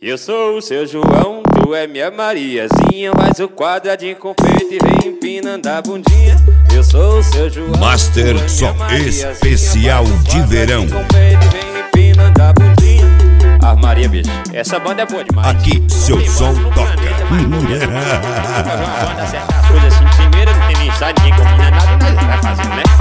Eu sou o seu João, tu é minha Mariazinha. Faz o quadradinho com peito e vem empinando a bundinha. Eu sou o seu João, Master Som especial de verão. Com peito e vem empinando a bundinha. Ah, Maria, bicho, essa banda é boa demais. Aqui seu som toca. Uma banda certa, as coisas assim, primeiro não tem nem ensaio, ninguém combina nada, mas vai fazendo, né?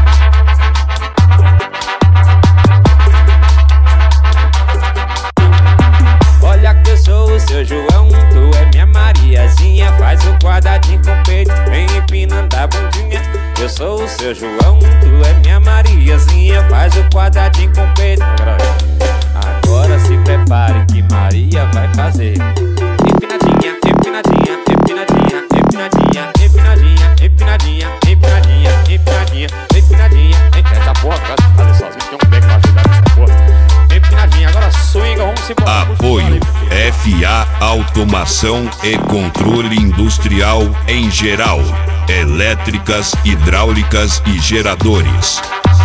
Olha que eu sou o seu João, tu é minha Mariazinha. Faz o quadradinho com peito, vem empinando a bundinha. Eu sou o seu João, tu é minha Mariazinha. Faz o quadradinho com peito. Agora se prepare que Maria vai fazer empinadinha, empinadinha, empinadinha, empinadinha, empinadinha, empinadinha, empinadinha, empinadinha, empinadinha. Essa porra, cara, fazer sozinho, tem um pé pra ajudar nessa porra. Empinadinha, agora swinga, vamos se embora. Apoio FA Automação e Controle Industrial em geral. Elétricas, hidráulicas e geradores.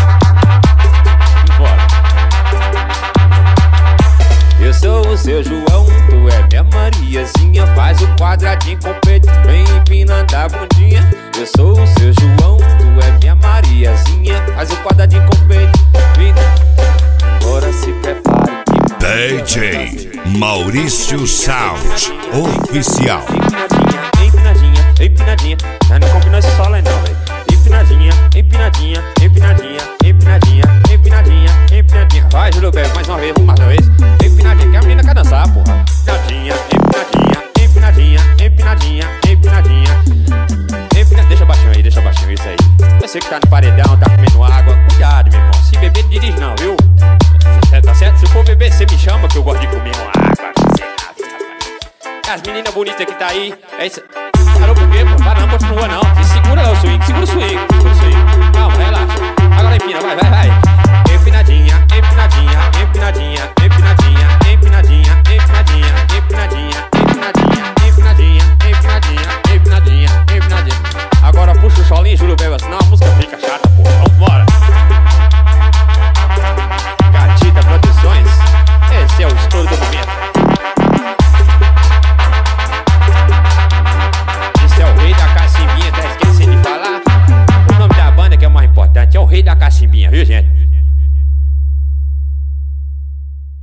Eu sou o seu João, tu é minha Mariazinha. Faz o quadradinho com peito, vem empinando a bundinha. Eu sou o seu João, tu é minha Mariazinha. Faz o quadradinho com peito, vem. Agora se prepare que Maria DJ Maurício Sound Oficial. Empinadinha, empinadinha, empinadinha. Já não combinou esse solo aí não, velho. Empinadinha, empinadinha, empinadinha, empinadinha, empinadinha, empinadinha. Vai, Júlio Bebe, mais uma vez, vamos mais uma vez. Empinadinha, que a menina quer dançar, porra. Empinadinha, empinadinha, empinadinha, empinadinha, empinadinha. Deixa baixinho aí, deixa baixinho, isso aí. Você que tá no paredão, tá comendo água, cuidado, meu irmão. Se beber, não dirige não, viu? Tá certo? Se for beber, você me chama que eu gosto de comer uma água. As meninas bonitas que tá aí, é isso. Parou por quê, pô? Para não, continua não. Se segura o swing, segura o swing, segura o swing. Calma, relaxa. Agora empina, vai, vai, vai.